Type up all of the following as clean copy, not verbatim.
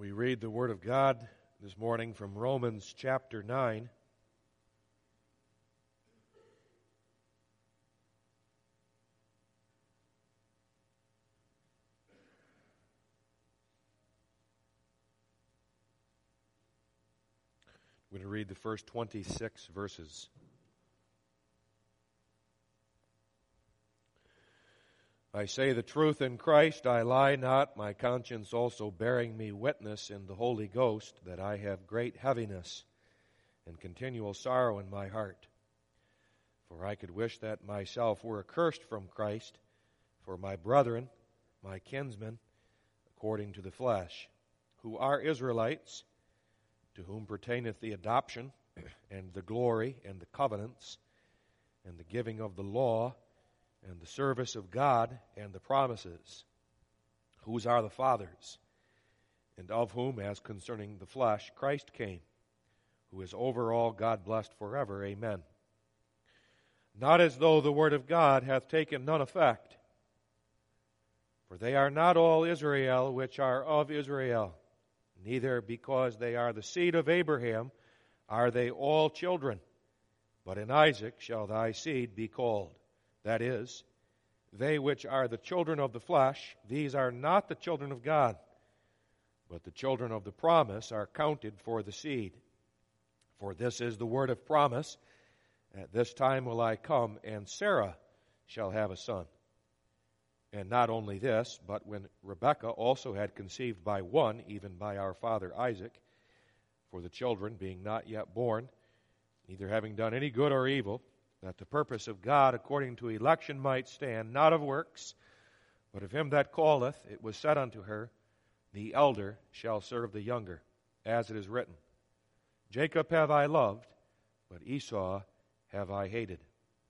We read the Word of God this morning from Romans chapter 9. We're going to read the first 26 verses. I say the truth in Christ, I lie not, my conscience also bearing me witness in the Holy Ghost, that I have great heaviness and continual sorrow in my heart. For I could wish that myself were accursed from Christ for my brethren, my kinsmen, according to the flesh, who are Israelites, to whom pertaineth the adoption, and the glory, and the covenants, and the giving of the law, and the service of God, and the promises, whose are the fathers, and of whom, as concerning the flesh, Christ came, who is over all, God blessed forever. Amen. Not as though the word of God hath taken none effect, for they are not all Israel which are of Israel, neither because they are the seed of Abraham are they all children, but in Isaac shall thy seed be called. That is, they which are the children of the flesh, these are not the children of God, but the children of the promise are counted for the seed. For this is the word of promise, at this time will I come, and Sarah shall have a son. And not only this, but when Rebekah also had conceived by one, even by our father Isaac, for the children being not yet born, neither having done any good or evil, that the purpose of God according to election might stand, not of works, but of him that calleth, it was said unto her, the elder shall serve the younger, as it is written, Jacob have I loved, but Esau have I hated.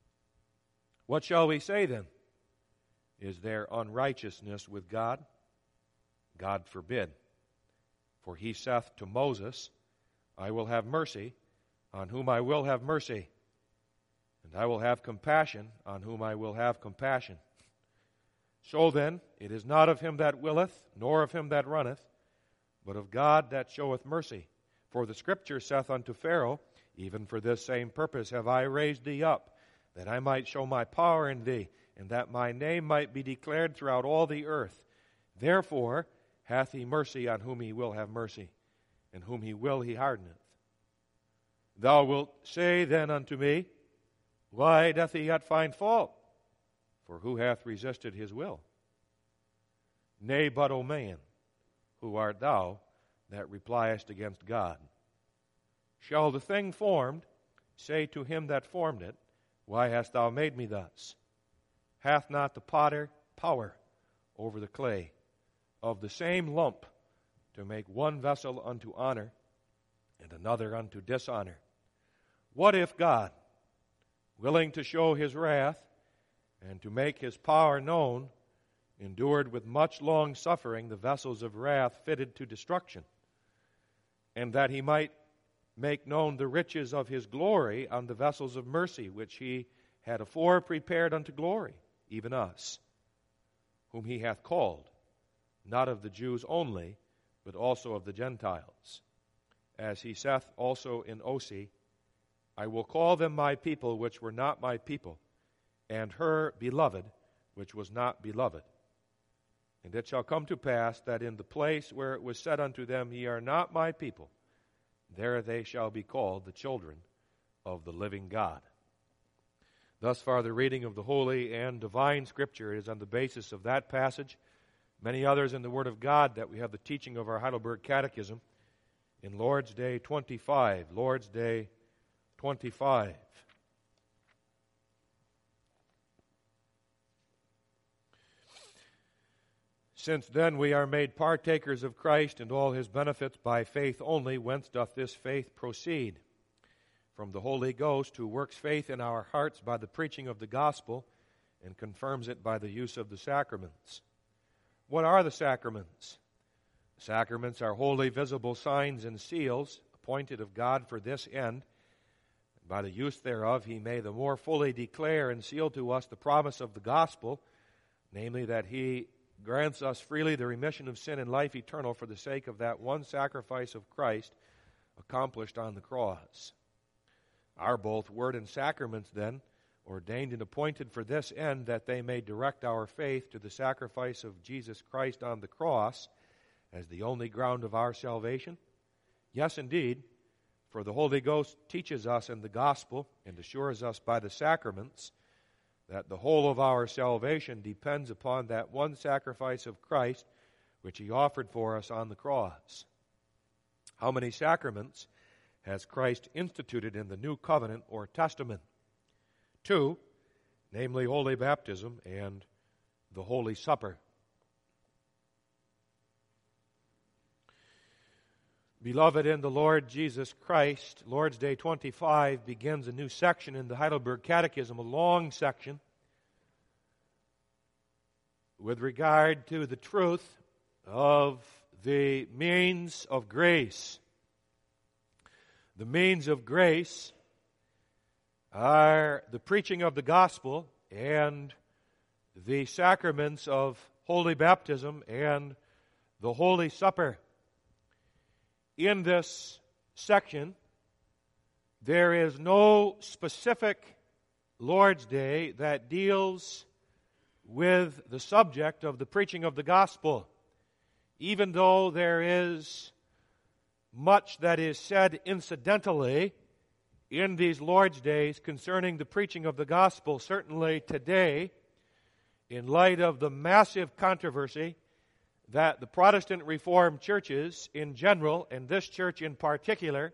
What shall we say then? Is there unrighteousness with God? God forbid. For he saith to Moses, I will have mercy on whom I will have mercy, and I will have compassion on whom I will have compassion. So then, it is not of him that willeth, nor of him that runneth, but of God that showeth mercy. For the Scripture saith unto Pharaoh, even for this same purpose have I raised thee up, that I might show my power in thee, and that my name might be declared throughout all the earth. Therefore hath he mercy on whom he will have mercy, and whom he will he hardeneth. Thou wilt say then unto me, why doth he yet find fault? For who hath resisted his will? Nay, but, O man, who art thou that repliest against God? Shall the thing formed say to him that formed it, why hast thou made me thus? Hath not the potter power over the clay, of the same lump, to make one vessel unto honor, and another unto dishonor? What if God, willing to show his wrath, and to make his power known, endured with much long suffering the vessels of wrath fitted to destruction, and that he might make known the riches of his glory on the vessels of mercy, which he had afore prepared unto glory, even us, whom he hath called, not of the Jews only, but also of the Gentiles. As he saith also in Osee, I will call them my people which were not my people, and her beloved which was not beloved. And it shall come to pass that in the place where it was said unto them, Ye are not my people, there they shall be called the children of the living God. Thus far the reading of the Holy and Divine Scripture. It is on the basis of that passage, many others in the Word of God, that we have the teaching of our Heidelberg Catechism in Lord's Day 25. Lord's Day 25. Since then we are made partakers of Christ and all his benefits by faith only, whence doth this faith proceed? From the Holy Ghost, who works faith in our hearts by the preaching of the gospel and confirms it by the use of the sacraments. What are the sacraments? The sacraments are holy visible signs and seals appointed of God for this end. By the use thereof he may the more fully declare and seal to us the promise of the gospel, namely that he grants us freely the remission of sin and life eternal for the sake of that one sacrifice of Christ accomplished on the cross. Are both word and sacraments, then, ordained and appointed for this end, that they may direct our faith to the sacrifice of Jesus Christ on the cross as the only ground of our salvation? Yes, indeed, for the Holy Ghost teaches us in the gospel and assures us by the sacraments that the whole of our salvation depends upon that one sacrifice of Christ which He offered for us on the cross. How many sacraments has Christ instituted in the New Covenant or Testament? 2, namely Holy Baptism and the Holy Supper. Beloved in the Lord Jesus Christ, Lord's Day 25 begins a new section in the Heidelberg Catechism, a long section, with regard to the truth of the means of grace. The means of grace are the preaching of the gospel and the sacraments of Holy Baptism and the Holy Supper. In this section, there is no specific Lord's Day that deals with the subject of the preaching of the gospel, even though there is much that is said incidentally in these Lord's Days concerning the preaching of the gospel. Certainly today, in light of the massive controversy that the Protestant Reformed churches in general, and this church in particular,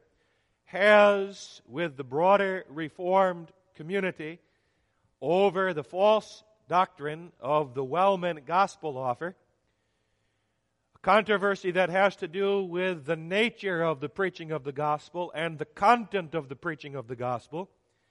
has with the broader Reformed community over the false doctrine of the well-meant gospel offer, a controversy that has to do with the nature of the preaching of the gospel and the content of the preaching of the gospel,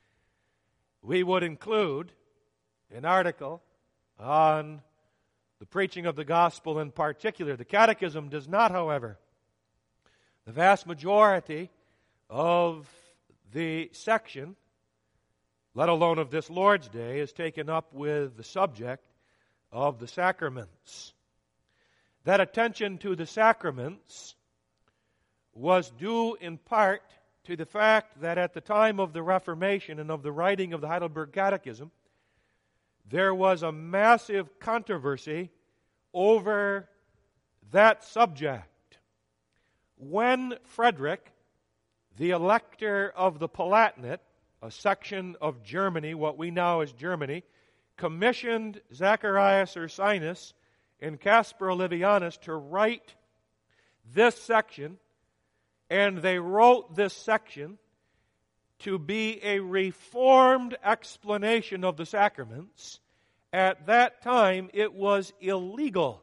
we would include an article on the preaching of the gospel in particular. The Catechism does not, however. The vast majority of the section, let alone of this Lord's Day, is taken up with the subject of the sacraments. That attention to the sacraments was due in part to the fact that at the time of the Reformation and of the writing of the Heidelberg Catechism, there was a massive controversy over that subject. When Frederick, the elector of the Palatinate, a section of Germany, what we know as Germany, commissioned Zacharias Ursinus and Caspar Olevianus to write this section, and they wrote this section to be a reformed explanation of the sacraments. At that time, it was illegal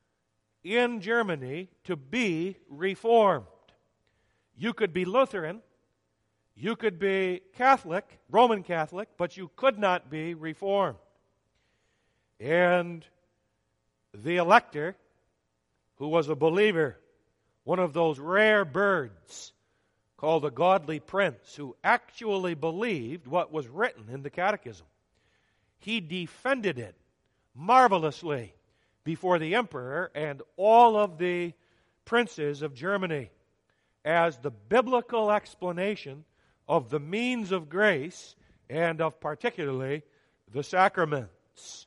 in Germany to be reformed. You could be Lutheran, you could be Catholic, Roman Catholic, but you could not be reformed. And the elector, who was a believer, one of those rare birds called a godly prince, who actually believed what was written in the Catechism, he defended it marvelously before the emperor and all of the princes of Germany as the biblical explanation of the means of grace and of particularly the sacraments.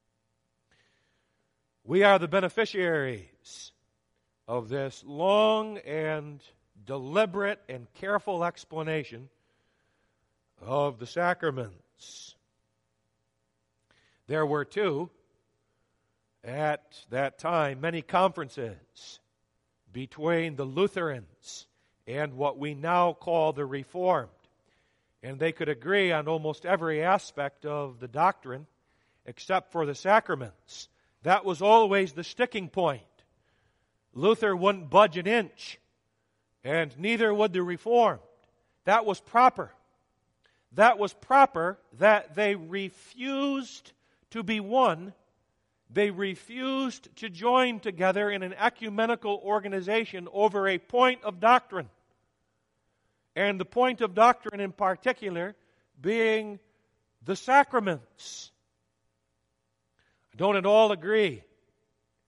We are the beneficiaries of this long and deliberate and careful explanation of the sacraments. There were, too, at that time, many conferences between the Lutherans and what we now call the Reformed. And they could agree on almost every aspect of the doctrine except for the sacraments. That was always the sticking point. Luther wouldn't budge an inch, and neither would the Reformed. That was proper. That was proper that they refused to be one. They refused to join together in an ecumenical organization over a point of doctrine. And the point of doctrine in particular being the sacraments. I don't at all agree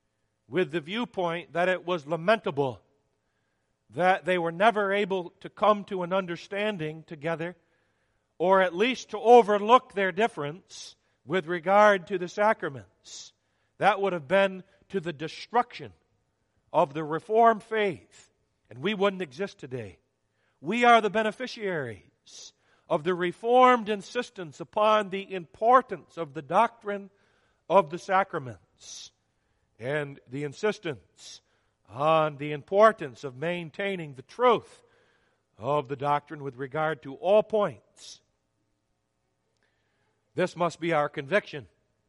with the viewpoint that it was lamentable that they were never able to come to an understanding together, or at least to overlook their difference with regard to the sacraments. That would have been to the destruction of the Reformed faith, and we wouldn't exist today. We are the beneficiaries of the Reformed insistence upon the importance of the doctrine of the sacraments and the insistence on the importance of maintaining the truth of the doctrine with regard to all points. This must be our conviction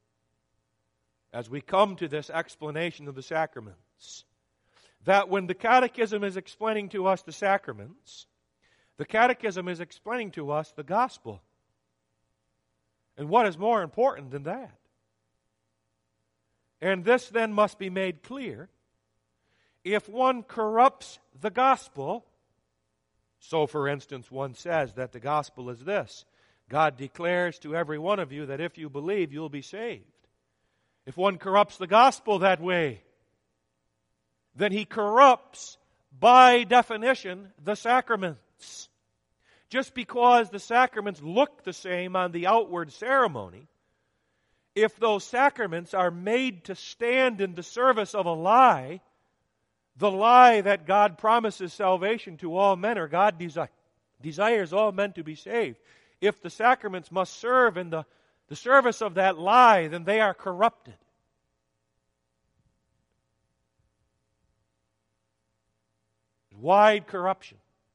as we come to this explanation of the sacraments, that when the Catechism is explaining to us the sacraments, the Catechism is explaining to us the gospel. And what is more important than that? And this then must be made clear. If one corrupts the gospel, so for instance one says that the gospel is this: God declares to every one of you that if you believe, you'll be saved. If one corrupts the gospel that way, then he corrupts, by definition, the sacraments. Just because the sacraments look the same on the outward ceremony, if those sacraments are made to stand in the service of a lie, the lie that God promises salvation to all men, or God desires all men to be saved, if the sacraments must serve in the service of that lie, then they are corrupted. Wide corruption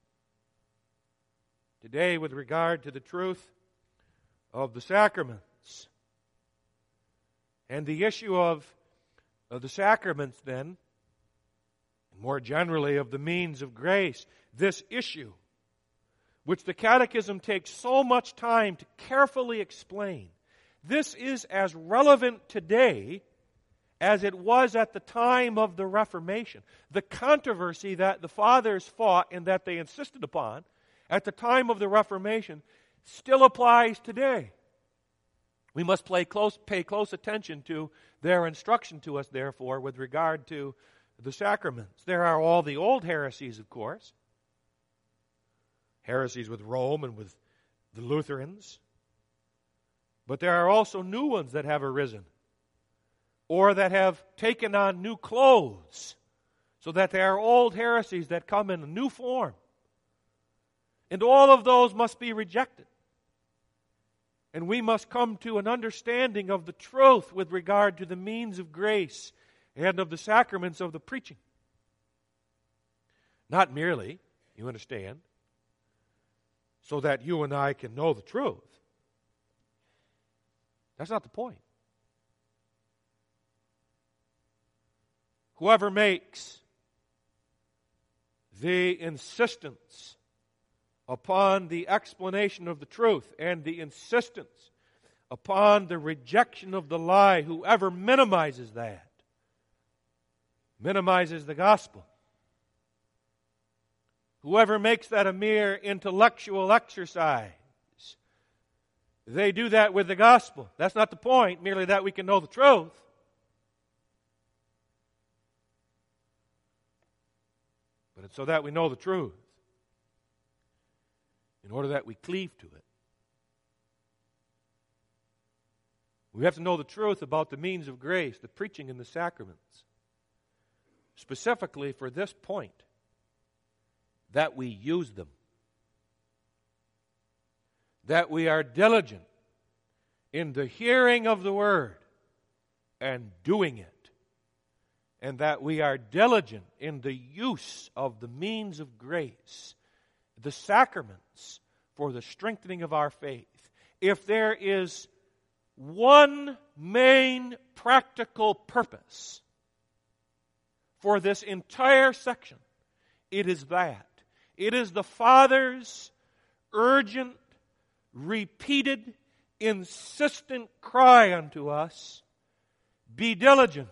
today with regard to the truth of the sacraments. And the issue of the sacraments then, more generally of the means of grace, this issue, which the Catechism takes so much time to carefully explain, this is as relevant today as it was at the time of the Reformation. The controversy that the Fathers fought and that they insisted upon at the time of the Reformation still applies today. We must pay close attention to their instruction to us, therefore, with regard to the sacraments. There are all the old heresies, of course. Heresies with Rome and with the Lutherans. But there are also new ones that have arisen, or that have taken on new clothes, so that there are old heresies that come in a new form. And all of those must be rejected. And we must come to an understanding of the truth with regard to the means of grace and of the sacraments of the preaching. Not merely, you understand, so that you and I can know the truth. That's not the point. Whoever makes the insistence upon the explanation of the truth and the insistence upon the rejection of the lie, whoever minimizes that, minimizes the gospel. Whoever makes that a mere intellectual exercise, they do that with the gospel. That's not the point, merely that we can know the truth. But it's so that we know the truth, in order that we cleave to it. We have to know the truth about the means of grace, the preaching and the sacraments. Specifically for this point, that we use them. That we are diligent in the hearing of the word and doing it. And that we are diligent in the use of the means of grace, the sacraments, for the strengthening of our faith. If there is one main practical purpose for this entire section, it is that. It is the Father's urgent, repeated, insistent cry unto us, be diligent.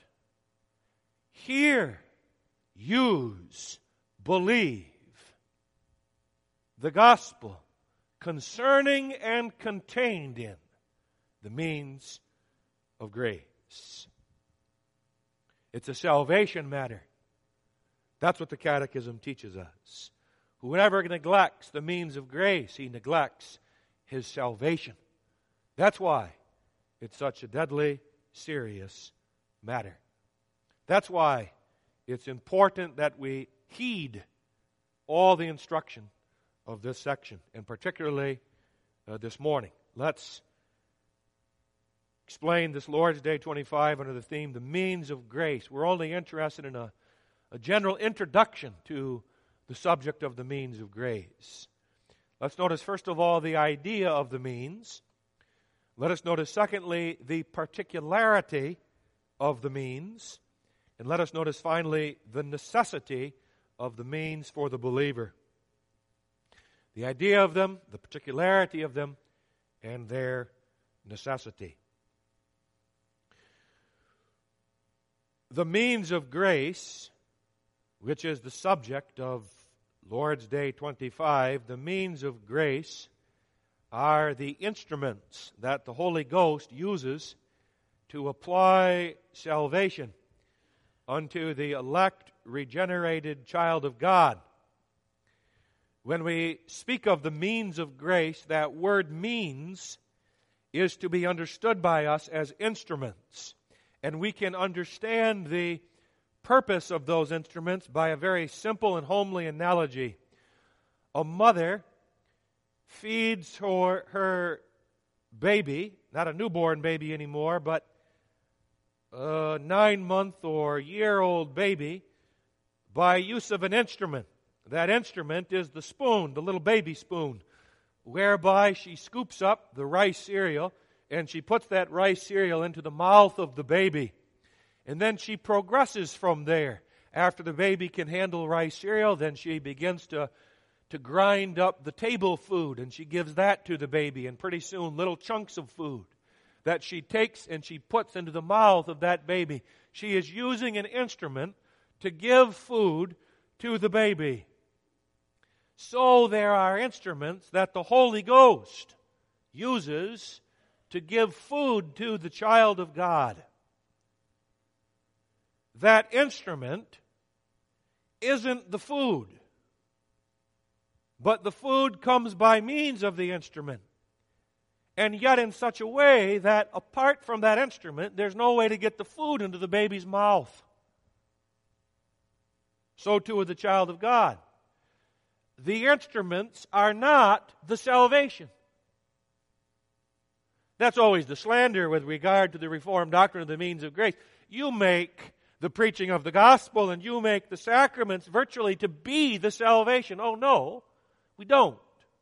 Hear, use, believe the gospel concerning and contained in the means of grace. It's a salvation matter. That's what the Catechism teaches us. Whoever neglects the means of grace, he neglects his salvation. That's why it's such a deadly, serious matter. That's why it's important that we heed all the instruction of this section, and particularly this morning. Let's explain this Lord's Day 25 under the theme, the means of grace. We're only interested in a general introduction to the subject of the means of grace. Let's notice, first of all, the idea of the means. Let us notice, secondly, the particularity of the means. And let us notice, finally, the necessity of the means for the believer. The idea of them, the particularity of them, and their necessity. The means of grace, which is the subject of Lord's Day 25, the means of grace are the instruments that the Holy Ghost uses to apply salvation unto the elect, regenerated child of God. When we speak of the means of grace, that word means is to be understood by us as instruments. And we can understand the purpose of those instruments by a very simple and homely analogy. A mother feeds her baby, not a newborn baby anymore, but a 9-month or year-old baby, by use of an instrument. That instrument is the spoon, the little baby spoon, whereby she scoops up the rice cereal and she puts that rice cereal into the mouth of the baby. And then she progresses from there. After the baby can handle rice cereal, then she begins to grind up the table food, and she gives that to the baby, and pretty soon little chunks of food that she takes and she puts into the mouth of that baby. She is using an instrument to give food to the baby. So there are instruments that the Holy Ghost uses to give food to the child of God. That instrument isn't the food, but the food comes by means of the instrument. And yet in such a way that apart from that instrument, there's no way to get the food into the baby's mouth. So too with the child of God. The instruments are not the salvation. That's always the slander with regard to the Reformed doctrine of the means of grace. You make the preaching of the gospel and you make the sacraments virtually to be the salvation. Oh no, we don't.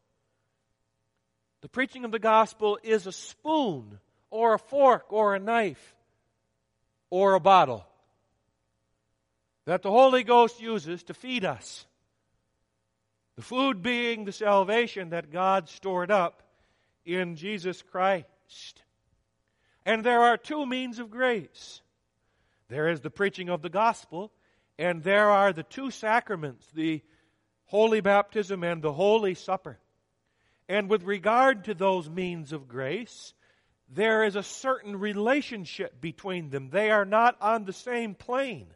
The preaching of the gospel is a spoon or a fork or a knife or a bottle that the Holy Ghost uses to feed us. The food being the salvation that God stored up in Jesus Christ. And there are two means of grace. There is the preaching of the gospel, and there are the two sacraments, the Holy Baptism and the Holy Supper. And with regard to those means of grace, there is a certain relationship between them. They are not on the same plane.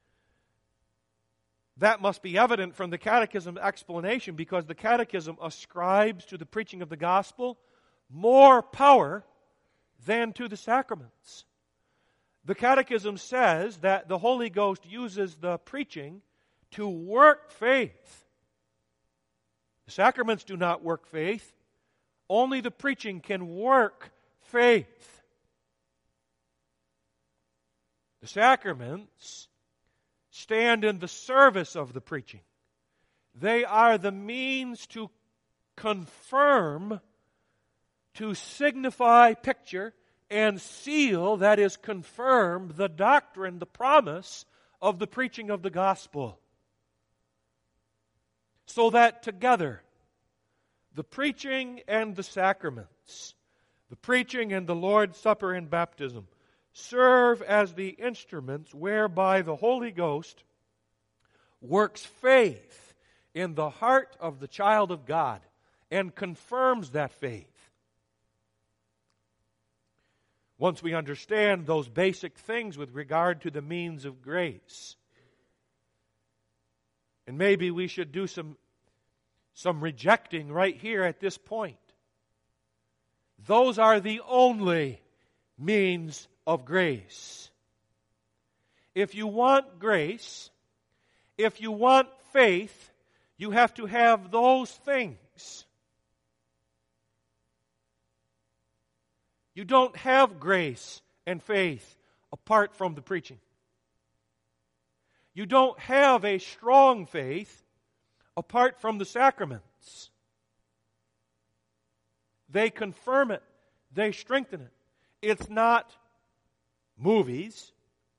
That must be evident from the Catechism explanation, because the Catechism ascribes to the preaching of the gospel more power than to the sacraments. The Catechism says that the Holy Ghost uses the preaching to work faith. The sacraments do not work faith. Only the preaching can work faith. The sacraments stand in the service of the preaching. They are the means to confirm, to signify, picture, and seal, that is, confirm the doctrine, the promise of the preaching of the gospel. So that together, the preaching and the sacraments, the preaching and the Lord's Supper and baptism, serve as the instruments whereby the Holy Ghost works faith in the heart of the child of God and confirms that faith. once we understand those basic things with regard to the means of grace. And maybe we should do some rejecting right here at this point. Those are the only means of grace. If you want grace, if you want faith, you have to have those things. You don't have grace and faith apart from the preaching. You don't have a strong faith apart from the sacraments. They confirm it. They strengthen it. It's not movies.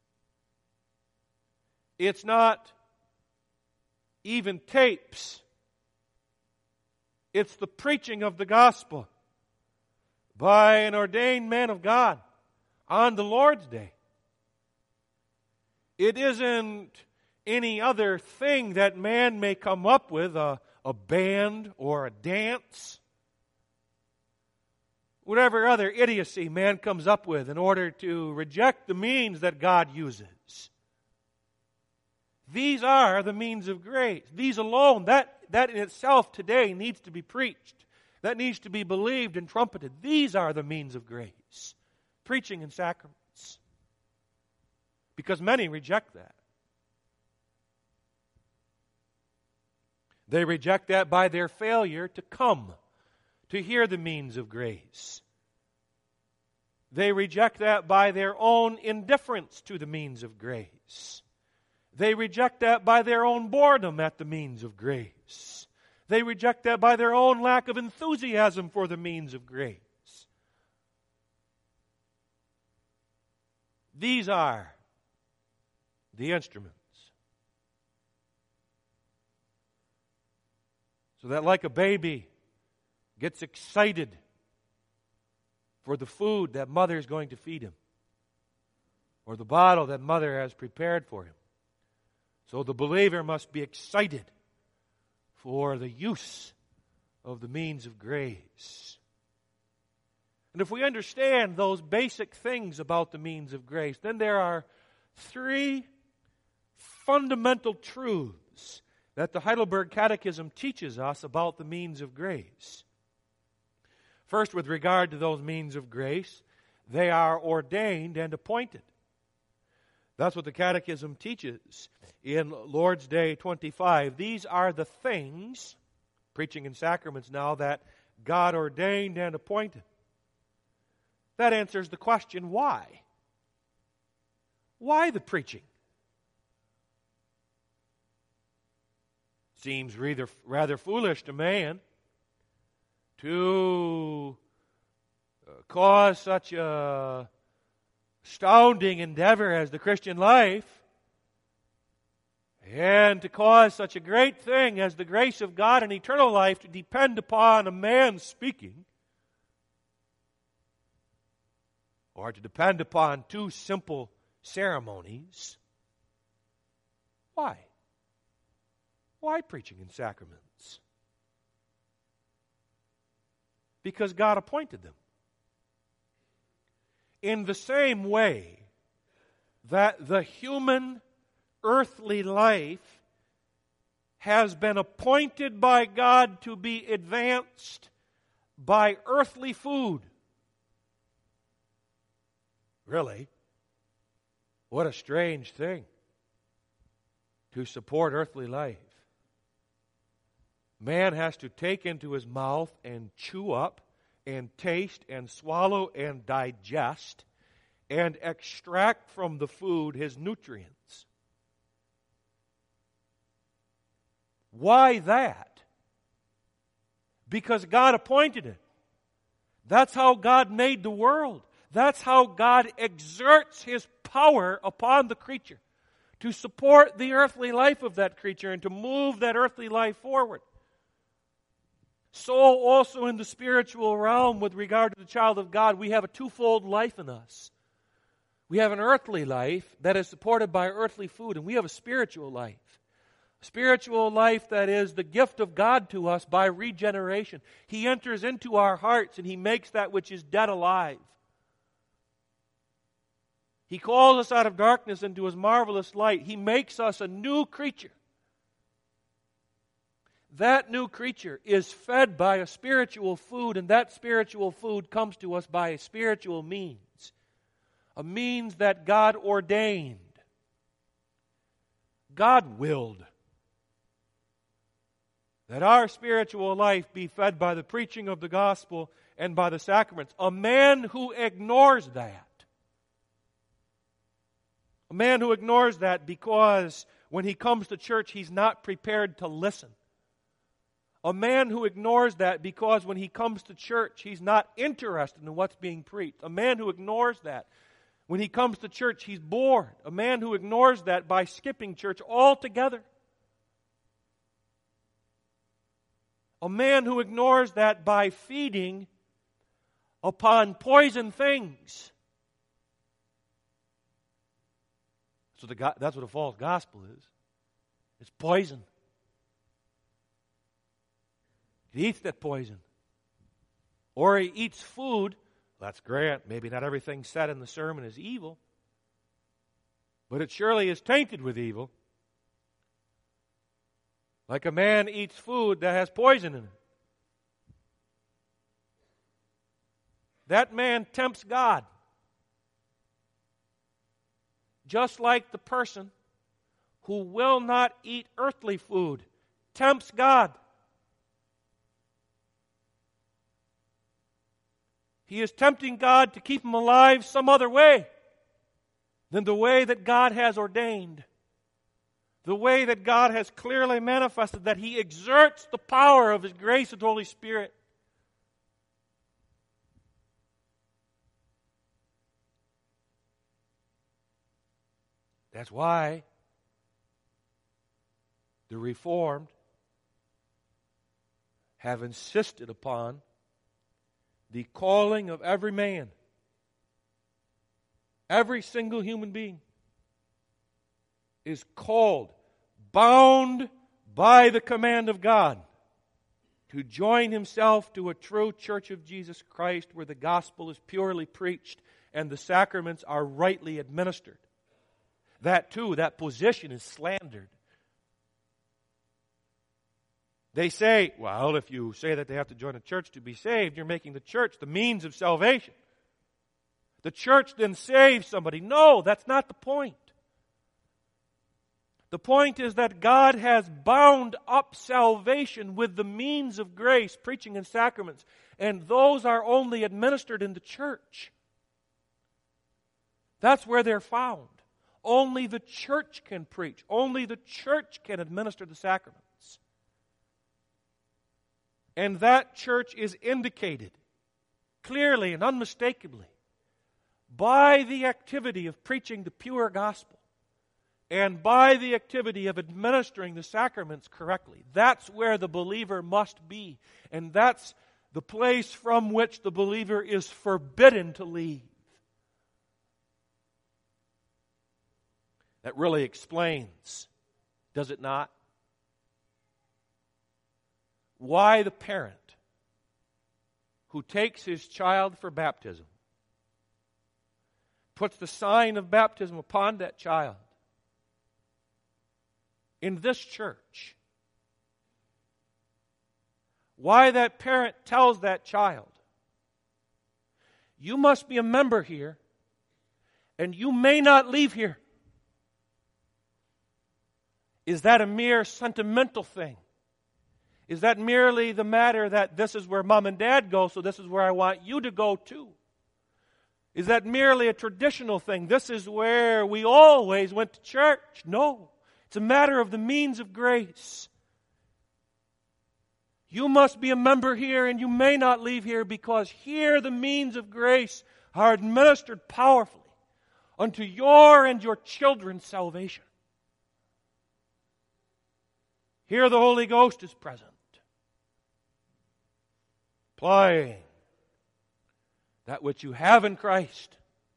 It's not even tapes. It's the preaching of the gospel by an ordained man of God on the Lord's day. It isn't any other thing that man may come up with, a band or a dance, whatever other idiocy man comes up with in order to reject the means that God uses. These are the means of grace. These alone, that in itself today needs to be preached. That needs to be believed and trumpeted. These are the means of grace. Preaching and sacraments. Because many reject that. They reject that by their failure to come to hear the means of grace. They reject that by their own indifference to the means of grace. They reject that by their own boredom at the means of grace. They reject that by their own lack of enthusiasm for the means of grace. These are the instruments. So that like a baby gets excited for the food that mother is going to feed him, or the bottle that mother has prepared for him, so the believer must be excited for the use of the means of grace. And if we understand those basic things about the means of grace, then there are three fundamental truths that the Heidelberg Catechism teaches us about the means of grace. First, with regard to those means of grace, they are ordained and appointed. That's what the Catechism teaches in Lord's Day 25. These are the things, preaching and sacraments now, that God ordained and appointed. That answers the question, why? Why the preaching? Seems rather foolish to man to cause such a astounding endeavor as the Christian life, and to cause such a great thing as the grace of God and eternal life to depend upon a man speaking, or to depend upon two simple ceremonies. Why? Why preaching and sacraments? Because God appointed them. In the same way that the human earthly life has been appointed by God to be advanced by earthly food. Really? What a strange thing to support earthly life. Man has to take into his mouth and chew up and taste and swallow and digest and extract from the food his nutrients. Why that? Because God appointed it. That's how God made the world. That's how God exerts His power upon the creature to support the earthly life of that creature and to move that earthly life forward. So also in the spiritual realm with regard to the child of God, we have a twofold life in us. We have an earthly life that is supported by earthly food, and we have a spiritual life. A spiritual life that is the gift of God to us by regeneration. He enters into our hearts and He makes that which is dead alive. He calls us out of darkness into His marvelous light. He makes us a new creature. That new creature is fed by a spiritual food, and that spiritual food comes to us by a spiritual means. A means that God ordained. God willed that our spiritual life be fed by the preaching of the gospel and by the sacraments. A man who ignores that, because when he comes to church he's not prepared to listen. A man who ignores that because when he comes to church he's not interested in what's being preached. A man who ignores that when he comes to church he's bored. A man who ignores that by skipping church altogether. A man who ignores that by feeding upon poison things. That's what a false gospel is. It's poison. He eats that poison. Or he eats food. That's great. Maybe not everything said in the sermon is evil. But it surely is tainted with evil. Like a man eats food that has poison in it. That man tempts God. Just like the person who will not eat earthly food tempts God. He is tempting God to keep him alive some other way than the way that God has ordained. The way that God has clearly manifested, that He exerts the power of His grace and Holy Spirit. That's why the Reformed have insisted upon the calling of every man, every single human being is called, bound by the command of God, to join himself to a true church of Jesus Christ where the gospel is purely preached and the sacraments are rightly administered. That too, that position is slandered. They say, well, if you say that they have to join a church to be saved, you're making the church the means of salvation. The church then saves somebody. No, that's not the point. The point is that God has bound up salvation with the means of grace, preaching and sacraments, and those are only administered in the church. That's where they're found. Only the church can preach. Only the church can administer the sacraments. And that church is indicated clearly and unmistakably by the activity of preaching the pure gospel and by the activity of administering the sacraments correctly. That's where the believer must be. And that's the place from which the believer is forbidden to leave. That really explains, does it not, why the parent who takes his child for baptism puts the sign of baptism upon that child in this church. Why that parent tells that child, you must be a member here and you may not leave here. Is that a mere sentimental thing? Is that merely the matter that this is where mom and dad go, so this is where I want you to go too? Is that merely a traditional thing? This is where we always went to church. No, it's a matter of the means of grace. You must be a member here and you may not leave here because here the means of grace are administered powerfully unto your and your children's salvation. Here the Holy Ghost is present, applying that which you have in Christ,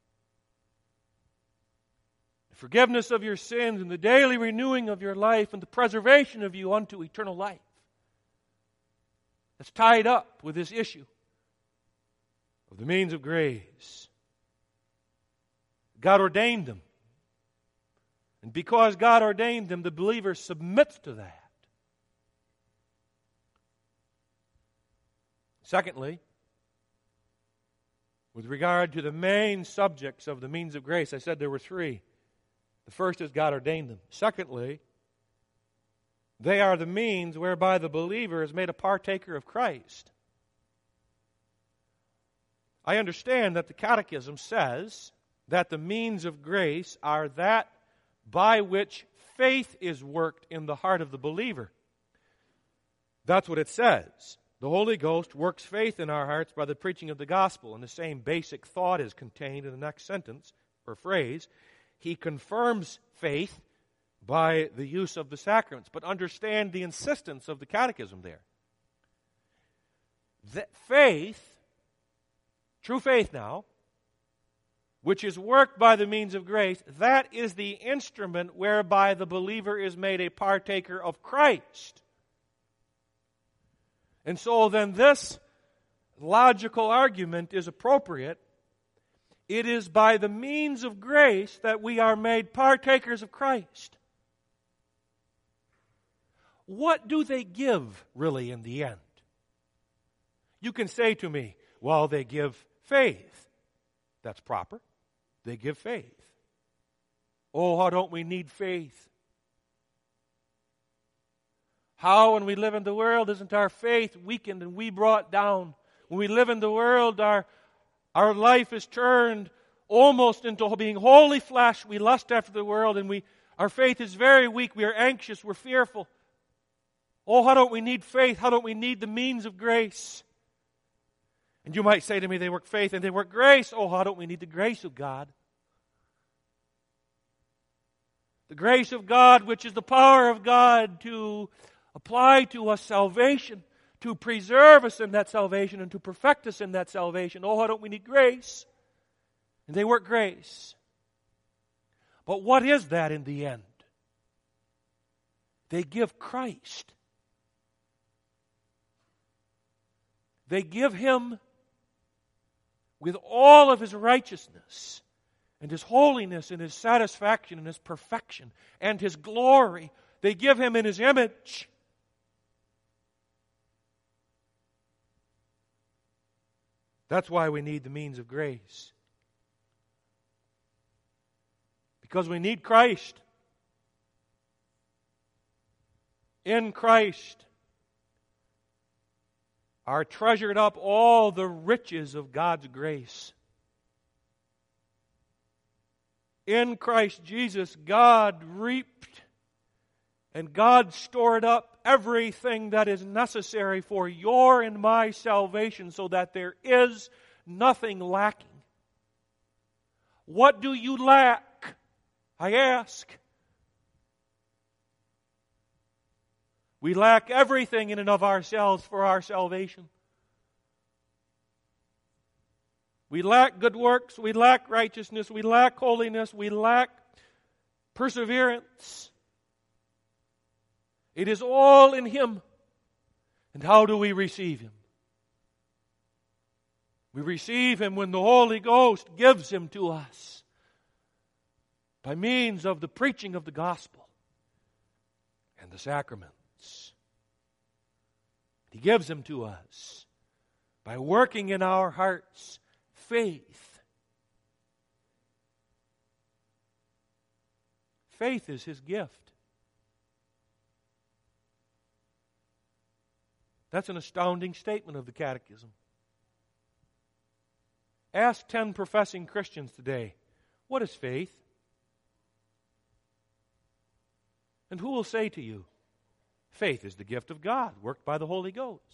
the forgiveness of your sins and the daily renewing of your life and the preservation of you unto eternal life. That's tied up with this issue of the means of grace. God ordained them. And because God ordained them, the believer submits to that. Secondly, with regard to the main subjects of the means of grace, I said there were three. The first is God ordained them. Secondly, they are the means whereby the believer is made a partaker of Christ. I understand that the Catechism says that the means of grace are that by which faith is worked in the heart of the believer. That's what it says. The Holy Ghost works faith in our hearts by the preaching of the gospel. And the same basic thought is contained in the next sentence or phrase. He confirms faith by the use of the sacraments. But understand the insistence of the Catechism there. That faith, true faith now, which is worked by the means of grace, that is the instrument whereby the believer is made a partaker of Christ. And so then this logical argument is appropriate. It is by the means of grace that we are made partakers of Christ. What do they give, really, in the end? You can say to me, well, they give faith. That's proper. They give faith. Oh, how don't we need faith? How, when we live in the world, isn't our faith weakened and we brought down? When we live in the world, our life is turned almost into being wholly flesh. We lust after the world and our faith is very weak. We are anxious. We're fearful. Oh, how don't we need faith? How don't we need the means of grace? And you might say to me, they work faith and they work grace. Oh, how don't we need the grace of God? The grace of God, which is the power of God to apply to us salvation, to preserve us in that salvation and to perfect us in that salvation. Oh, how don't we need grace? And they work grace. But what is that in the end? They give Christ. They give Him with all of His righteousness and His holiness and His satisfaction and His perfection and His glory. They give Him in His image. That's why we need the means of grace. Because we need Christ. In Christ are treasured up all the riches of God's grace. In Christ Jesus, God reaped and God stored up everything that is necessary for your and my salvation so that there is nothing lacking. What do you lack? I ask. We lack everything in and of ourselves for our salvation. We lack good works, we lack righteousness, we lack holiness, we lack perseverance. It is all in Him. And how do we receive Him? We receive Him when the Holy Ghost gives Him to us by means of the preaching of the gospel and the sacraments. He gives Him to us by working in our hearts faith. Faith is His gift. That's an astounding statement of the Catechism. Ask 10 professing Christians today, what is faith? And who will say to you, faith is the gift of God, worked by the Holy Ghost?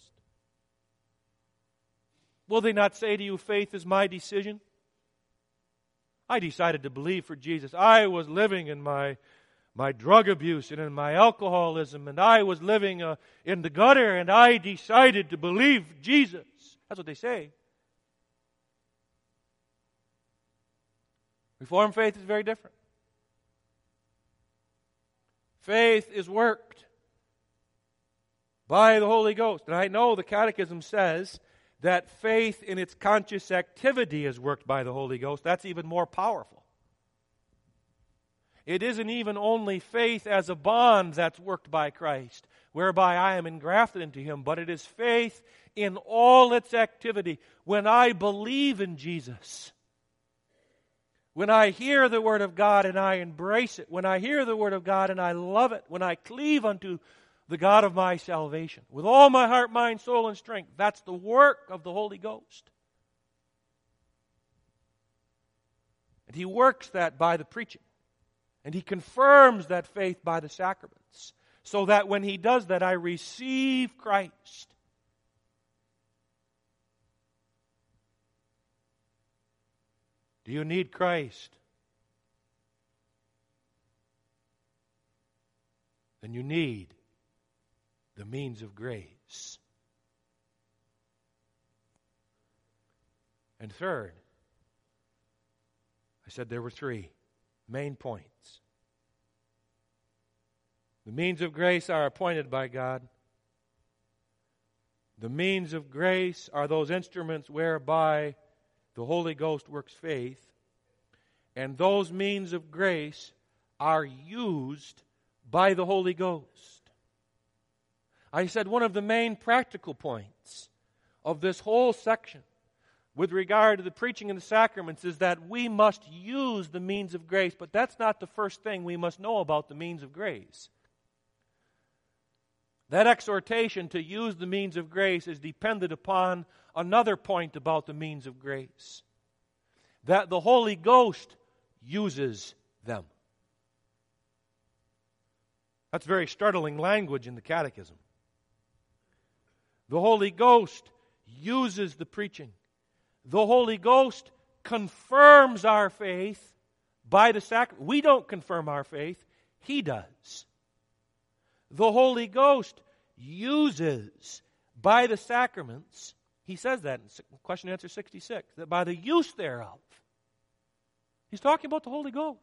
Will they not say to you, faith is my decision? I decided to believe for Jesus. I was living in my drug abuse and in my alcoholism, and I was living in the gutter, and I decided to believe Jesus. That's what they say. Reformed faith is very different. Faith is worked by the Holy Ghost. And I know the Catechism says that faith in its conscious activity is worked by the Holy Ghost. That's even more powerful. It isn't even only faith as a bond that's worked by Christ, whereby I am engrafted into Him, but it is faith in all its activity. When I believe in Jesus, when I hear the Word of God and I embrace it, when I hear the Word of God and I love it, when I cleave unto the God of my salvation, with all my heart, mind, soul, and strength, that's the work of the Holy Ghost. And He works that by the preaching. And He confirms that faith by the sacraments. So that when He does that, I receive Christ. Do you need Christ? Then you need the means of grace. And third, I said there were three main points. The means of grace are appointed by God. The means of grace are those instruments whereby the Holy Ghost works faith. And those means of grace are used by the Holy Ghost. I said one of the main practical points of this whole section with regard to the preaching and the sacraments is that we must use the means of grace, but that's not the first thing we must know about the means of grace. That exhortation to use the means of grace is dependent upon another point about the means of grace, that the Holy Ghost uses them. That's very startling language in the Catechism. The Holy Ghost uses the preaching. The Holy Ghost confirms our faith by the sacrament. We don't confirm our faith. He does. The Holy Ghost uses by the sacraments. He says that in question and answer 66, that by the use thereof. He's talking about the Holy Ghost.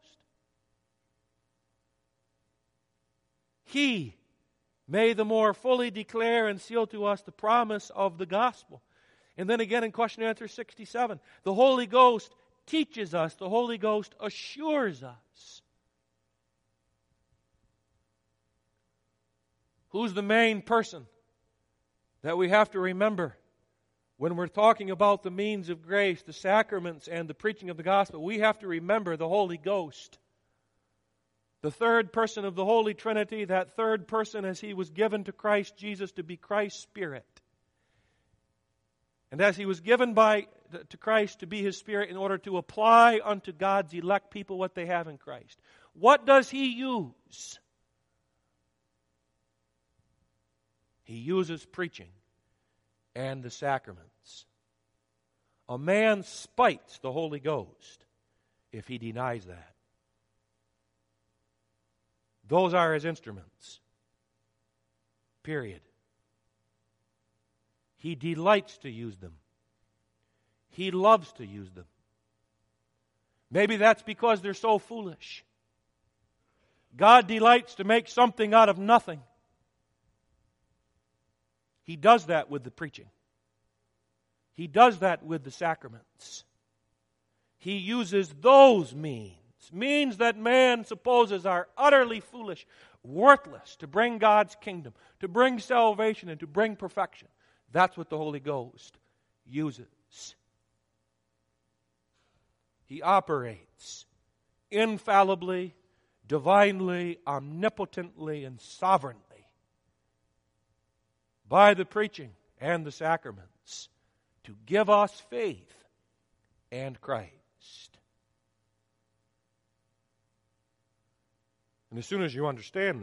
He may the more fully declare and seal to us the promise of the gospel. And then again in question and answer 67, the Holy Ghost teaches us, the Holy Ghost assures us. Who's the main person that we have to remember when we're talking about the means of grace, the sacraments, and the preaching of the gospel? We have to remember the Holy Ghost. The third person of the Holy Trinity, that third person as He was given to Christ Jesus to be Christ's Spirit. And as He was given to Christ to be His Spirit in order to apply unto God's elect people what they have in Christ. What does He use? He uses preaching and the sacraments. A man spites the Holy Ghost if he denies that. Those are His instruments. Period. He delights to use them. He loves to use them. Maybe that's because they're so foolish. God delights to make something out of nothing. He does that with the preaching. He does that with the sacraments. He uses those means that man supposes are utterly foolish, worthless, to bring God's kingdom, to bring salvation, and to bring perfection. That's what the Holy Ghost uses. He operates infallibly, divinely, omnipotently, and sovereignly by the preaching and the sacraments to give us faith and Christ. And as soon as you understand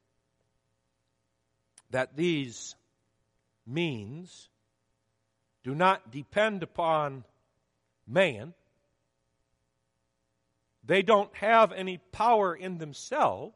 that these means do not depend upon man, they don't have any power in themselves.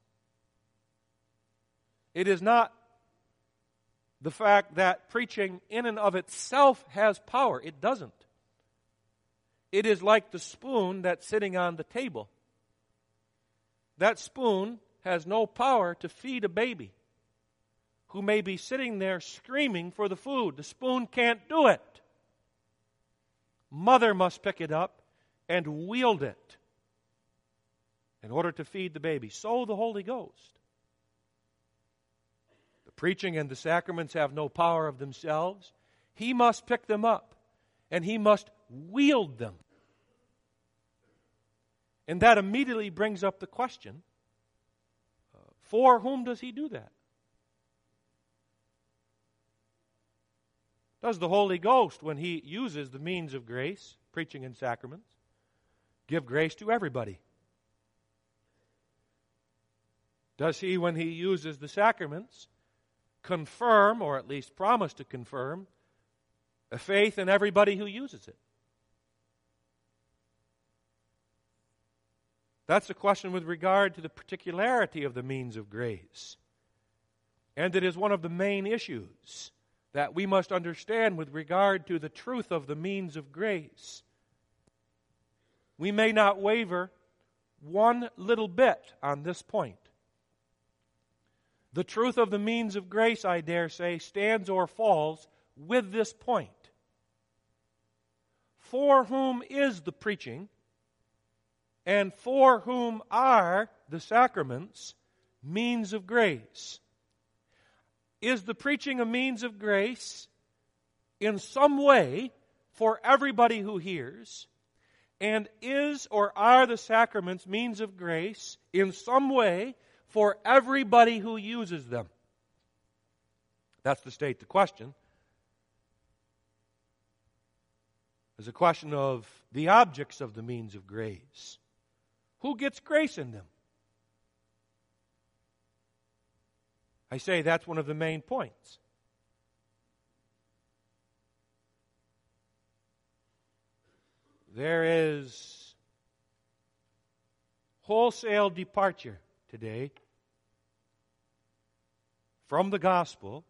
It is not the fact that preaching in and of itself has power. It doesn't. It is like the spoon that's sitting on the table. That spoon has no power to feed a baby who may be sitting there screaming for the food. The spoon can't do it. Mother must pick it up and wield it. in order to feed the baby. So the Holy Ghost. The preaching and the sacraments have no power of themselves. He must pick them up, and He must wield them. And that immediately brings up the question, for whom does He do that? Does the Holy Ghost, when He uses the means of grace, preaching and sacraments, give grace to everybody? Does He, when He uses the sacraments, confirm, or at least promise to confirm, a faith in everybody who uses it? That's the question with regard to the particularity of the means of grace. And it is one of the main issues that we must understand with regard to the truth of the means of grace. We may not waver one little bit on this point. The truth of the means of grace, I dare say, stands or falls with this point. For whom is the preaching, and for whom are the sacraments means of grace? Is the preaching a means of grace in some way for everybody who hears? And is or are the sacraments means of grace in some way for everybody who uses them? That's to state the question. It's a question of the objects of the means of grace. Who gets grace in them? I say that's one of the main points. There is wholesale departure today from the gospel,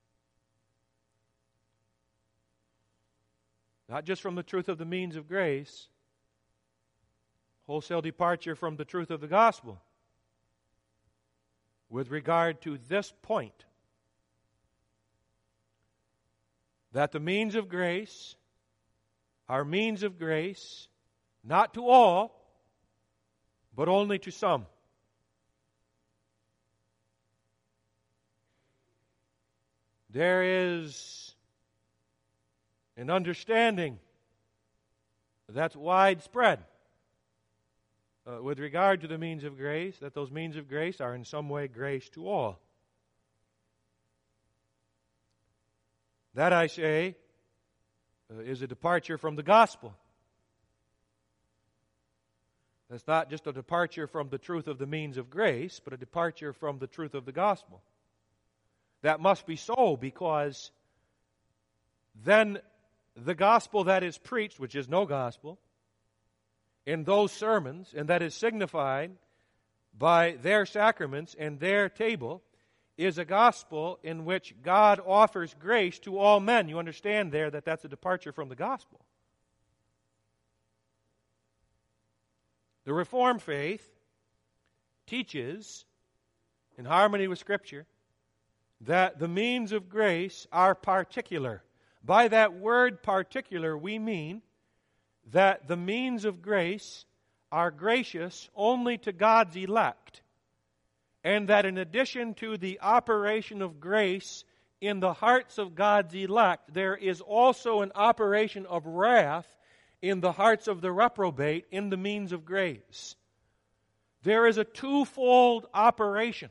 not just from the truth of the means of grace, wholesale departure from the truth of the gospel with regard to this point, that the means of grace are means of grace not to all, but only to some. There is an understanding that's widespread with regard to the means of grace, that those means of grace are in some way grace to all. That, I say, is a departure from the gospel. That's not just a departure from the truth of the means of grace, but a departure from the truth of the gospel. That must be so, because then the gospel that is preached, which is no gospel, in those sermons, and that is signified by their sacraments and their table, is a gospel in which God offers grace to all men. You understand there that that's a departure from the gospel. The Reformed faith teaches, in harmony with Scripture, that the means of grace are particular. By that word particular, we mean that the means of grace are gracious only to God's elect, and that in addition to the operation of grace in the hearts of God's elect, there is also an operation of wrath in the hearts of the reprobate in the means of grace. There is a twofold operation.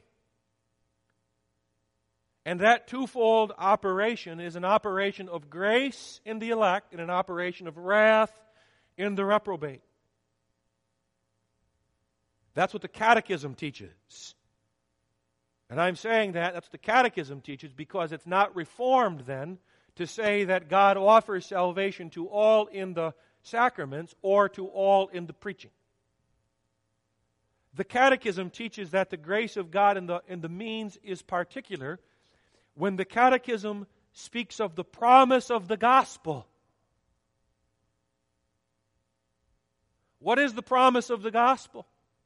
And that twofold operation is an operation of grace in the elect and an operation of wrath in the reprobate. That's what the Catechism teaches. And I'm saying that's what the Catechism teaches because it's not Reformed then to say that God offers salvation to all in the sacraments or to all in the preaching. The Catechism teaches that the grace of God in the means is particular when the Catechism speaks of the promise of the gospel. What is the promise of the gospel?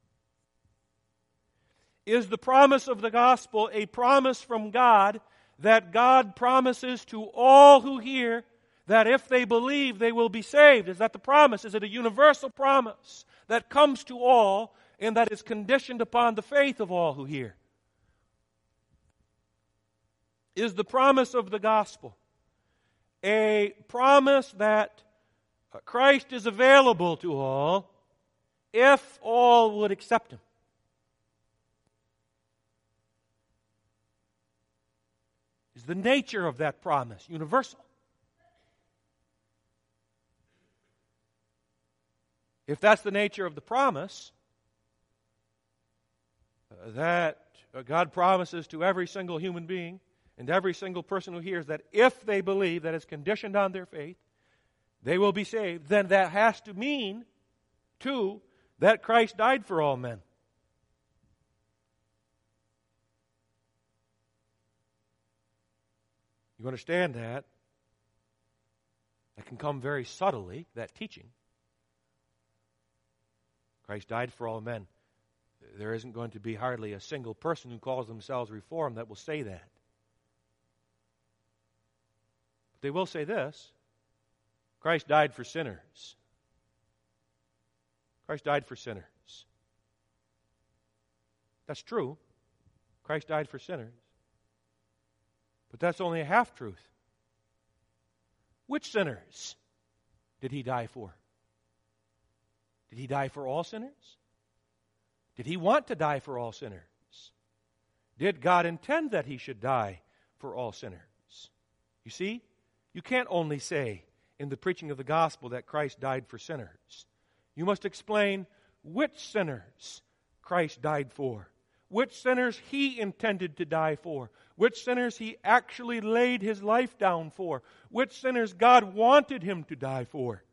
Is the promise of the gospel a promise from God that God promises to all who hear that if they believe they will be saved? Is that the promise? Is it a universal promise that comes to all and that is conditioned upon the faith of all who hear, is the promise of the gospel. A promise that Christ is available to all if all would accept Him. Is the nature of that promise universal? If that's the nature of the promise, that God promises to every single human being and every single person who hears that if they believe that it's conditioned on their faith, they will be saved, then that has to mean, too, that Christ died for all men. You understand that? That can come very subtly, that teaching. Christ died for all men. There isn't going to be hardly a single person who calls themselves Reformed that will say that. But they will say this: Christ died for sinners. Christ died for sinners. That's true. Christ died for sinners. But that's only a half-truth. Which sinners did He die for? Did He die for all sinners? Did He want to die for all sinners? Did God intend that He should die for all sinners? You see, you can't only say in the preaching of the gospel that Christ died for sinners. You must explain which sinners Christ died for, which sinners He intended to die for, which sinners He actually laid His life down for, which sinners God wanted Him to die for.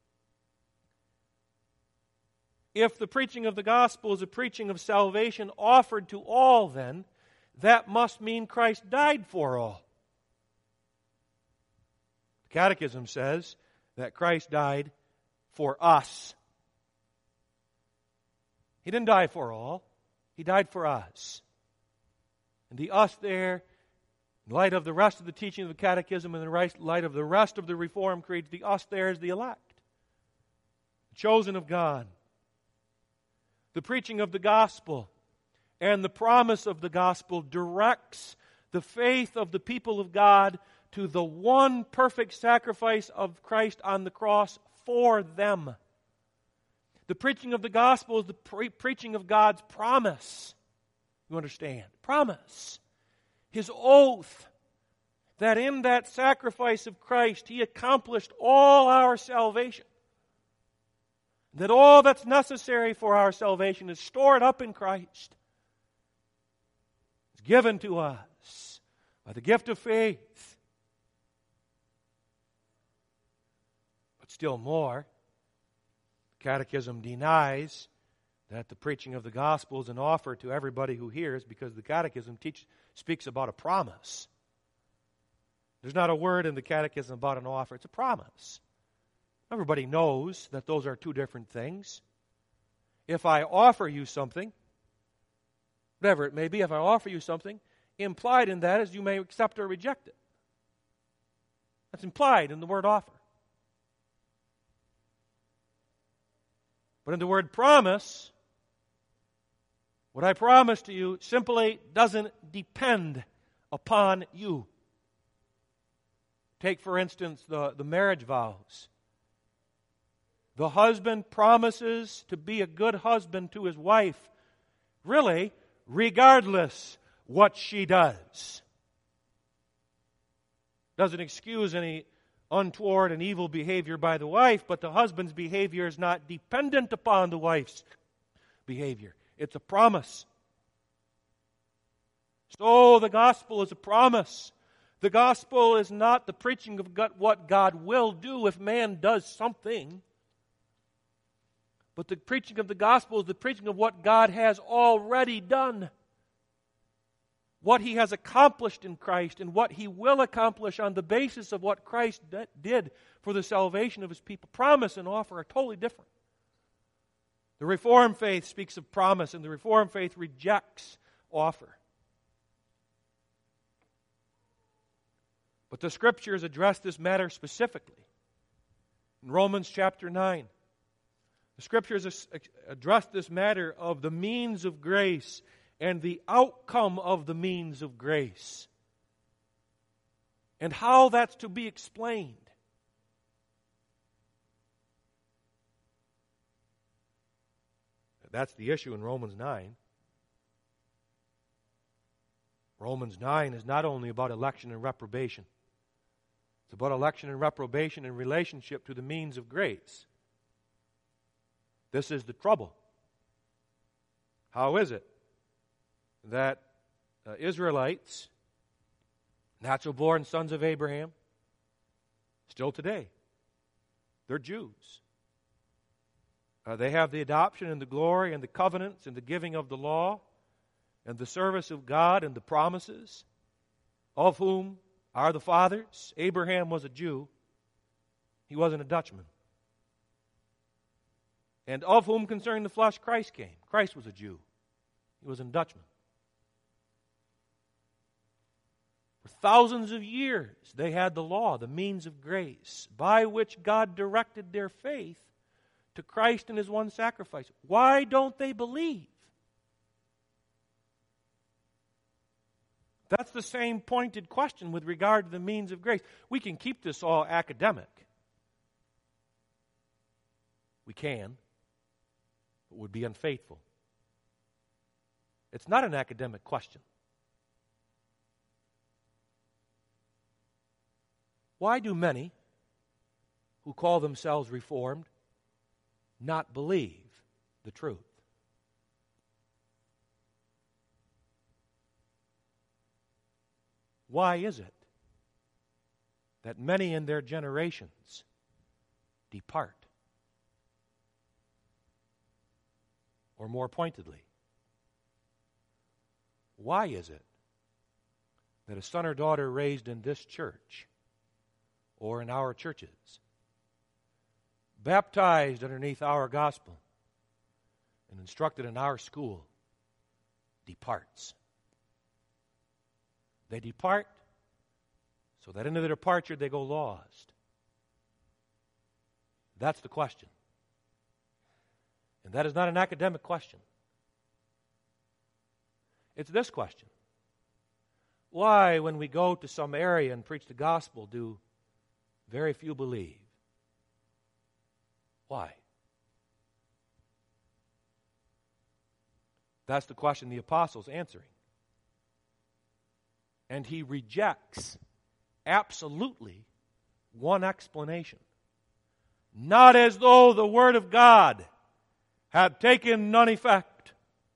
If the preaching of the gospel is a preaching of salvation offered to all, then that must mean Christ died for all. The Catechism says that Christ died for us. He didn't die for all. He died for us. And the us there, in light of the rest of the teaching of the Catechism and in light of the rest of the Reformed creeds, the us there is the elect, the chosen of God. The preaching of the gospel and the promise of the gospel directs the faith of the people of God to the one perfect sacrifice of Christ on the cross for them. The preaching of the gospel is the preaching of God's promise. You understand? Promise. His oath that in that sacrifice of Christ He accomplished all our salvation. That all that's necessary for our salvation is stored up in Christ. It's given to us by the gift of faith. But still more, the Catechism denies that the preaching of the gospel is an offer to everybody who hears, because the Catechism speaks about a promise. There's not a word in the Catechism about an offer. It's a promise. Everybody knows that those are two different things. If I offer you something, whatever it may be, if I offer you something, implied in that is you may accept or reject it. That's implied in the word offer. But in the word promise, what I promise to you simply doesn't depend upon you. Take, for instance, the marriage vows. The husband promises to be a good husband to his wife, really, regardless what she does. Doesn't excuse any untoward and evil behavior by the wife, but the husband's behavior is not dependent upon the wife's behavior. It's a promise. So the gospel is a promise. The gospel is not the preaching of what God will do if man does something. But the preaching of the gospel is the preaching of what God has already done. What He has accomplished in Christ and what He will accomplish on the basis of what Christ did for the salvation of His people. Promise and offer are totally different. The Reformed faith speaks of promise, and the Reformed faith rejects offer. But the Scriptures address this matter specifically. In Romans chapter 9, The Scriptures address this matter of the means of grace and the outcome of the means of grace, and how that's to be explained. That's the issue in Romans 9. Romans 9 is not only about election and reprobation. It's about election and reprobation in relationship to the means of grace. This is the trouble. How is it that Israelites, natural-born sons of Abraham, still today, they're Jews. They have the adoption and the glory and the covenants and the giving of the law and the service of God and the promises, of whom are the fathers. Abraham was a Jew. He wasn't a Dutchman. And of whom concerning the flesh Christ came. Christ was a Jew. He wasn't a Dutchman. For thousands of years they had the law, the means of grace, by which God directed their faith to Christ and His one sacrifice. Why don't they believe? That's the same pointed question with regard to the means of grace. We can keep this all academic. We can. It would be unfaithful. It's not an academic question. Why do many who call themselves Reformed not believe the truth? Why is it that many in their generations depart? Or more pointedly, why is it that a son or daughter raised in this church or in our churches, baptized underneath our gospel and instructed in our school, departs? They depart so that into their departure they go lost. That's the question. And that is not an academic question. It's this question. Why, when we go to some area and preach the gospel, do very few believe? Why? That's the question the apostle's answering. And he rejects absolutely one explanation. Not as though the Word of God had taken none effect.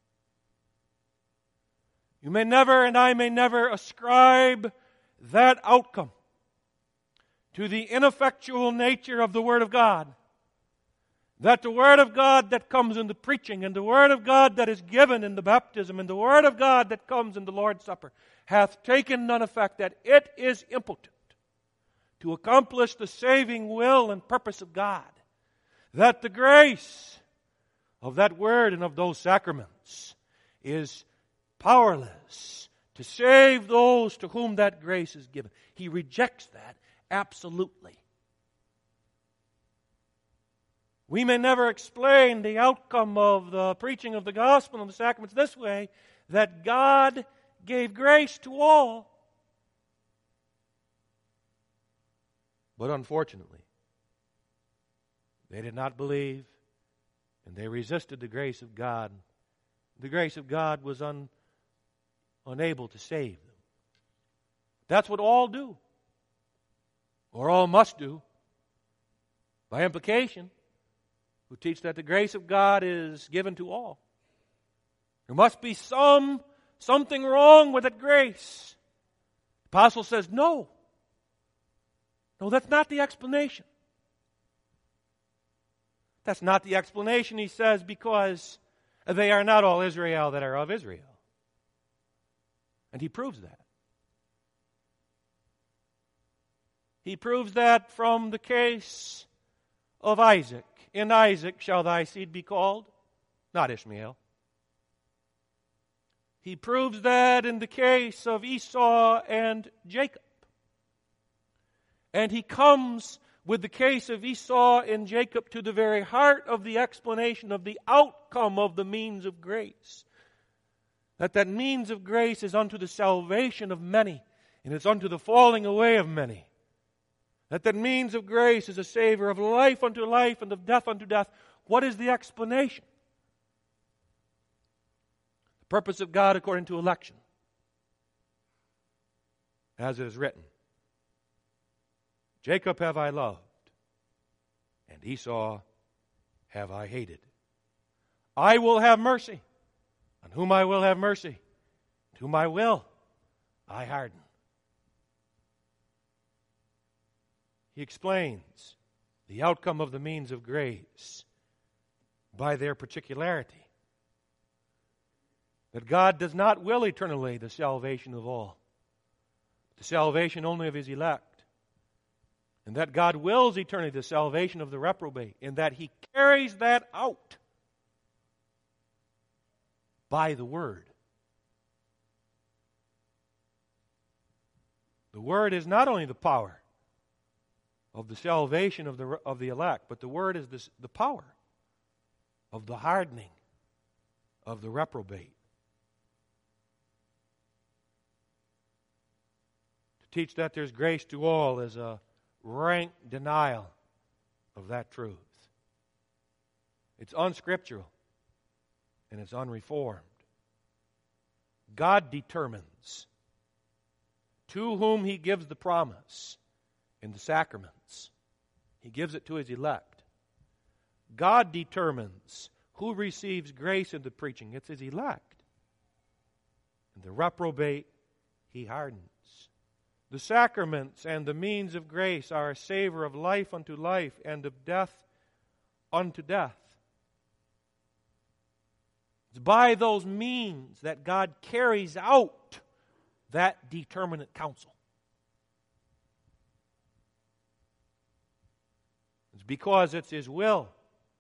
You may never, and I may never, ascribe that outcome to the ineffectual nature of the Word of God. That the Word of God that comes in the preaching, and the Word of God that is given in the baptism, and the Word of God that comes in the Lord's Supper, hath taken none effect, that it is impotent to accomplish the saving will and purpose of God. That the grace of that Word and of those sacraments is powerless to save those to whom that grace is given. He rejects that absolutely. We may never explain the outcome of the preaching of the gospel and the sacraments this way, that God gave grace to all. But unfortunately, they did not believe, and they resisted the grace of God. The grace of God was unable to save them. That's what all do, or all must do. By implication, who teach that the grace of God is given to all. There must be something wrong with that grace. The apostle says, no. No, that's not the explanation. That's not the explanation, he says, because they are not all Israel that are of Israel. And he proves that. He proves that from the case of Isaac. In Isaac shall thy seed be called, not Ishmael. He proves that in the case of Esau and Jacob. And he comes with the case of Esau and Jacob to the very heart of the explanation of the outcome of the means of grace. That means of grace is unto the salvation of many, and it's unto the falling away of many. That means of grace is a savor of life unto life and of death unto death. What is the explanation? The purpose of God according to election. As it is written, Jacob have I loved, and Esau have I hated. I will have mercy on whom I will have mercy, and whom I will I harden. He explains the outcome of the means of grace by their particularity. That God does not will eternally the salvation of all, the salvation only of His elect. And that God wills eternally the salvation of the reprobate, and that He carries that out by the Word. The Word is not only the power of the salvation of the elect, but the Word is the power of the hardening of the reprobate. To teach that there's grace to all is a rank denial of that truth. It's unscriptural and it's unreformed. God determines to whom He gives the promise in the sacraments. He gives it to His elect. God determines who receives grace in the preaching. It's His elect. And the reprobate He hardens. The sacraments and the means of grace are a savor of life unto life and of death unto death. It's by those means that God carries out that determinate counsel. It's because it's His will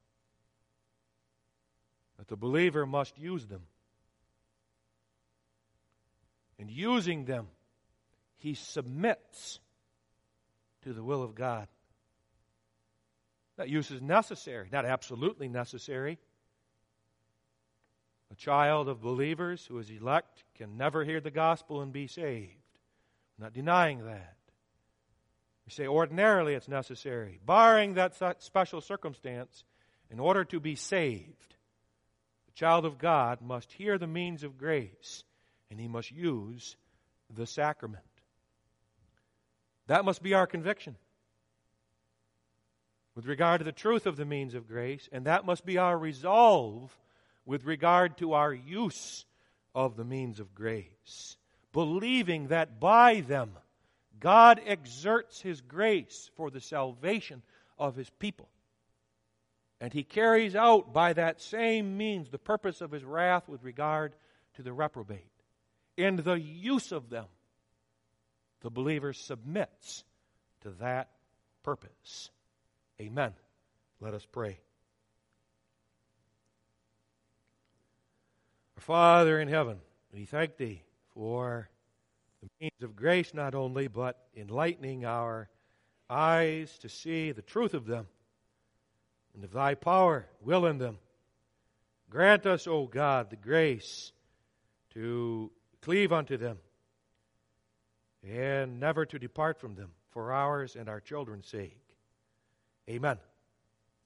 that the believer must use them. And using them, he submits to the will of God. That use is necessary, not absolutely necessary. A child of believers who is elect can never hear the gospel and be saved. I'm not denying that. We say ordinarily it's necessary. Barring that special circumstance, in order to be saved, the child of God must hear the means of grace, and he must use the sacrament. That must be our conviction with regard to the truth of the means of grace, and that must be our resolve with regard to our use of the means of grace, believing that by them God exerts His grace for the salvation of His people. And He carries out by that same means the purpose of His wrath with regard to the reprobate. In the use of them, the believer submits to that purpose. Amen. Let us pray. Our Father in heaven, we thank Thee for the means of grace not only, but enlightening our eyes to see the truth of them and of Thy power, will in them. Grant us, O God, the grace to cleave unto them and never to depart from them for ours and our children's sake. Amen.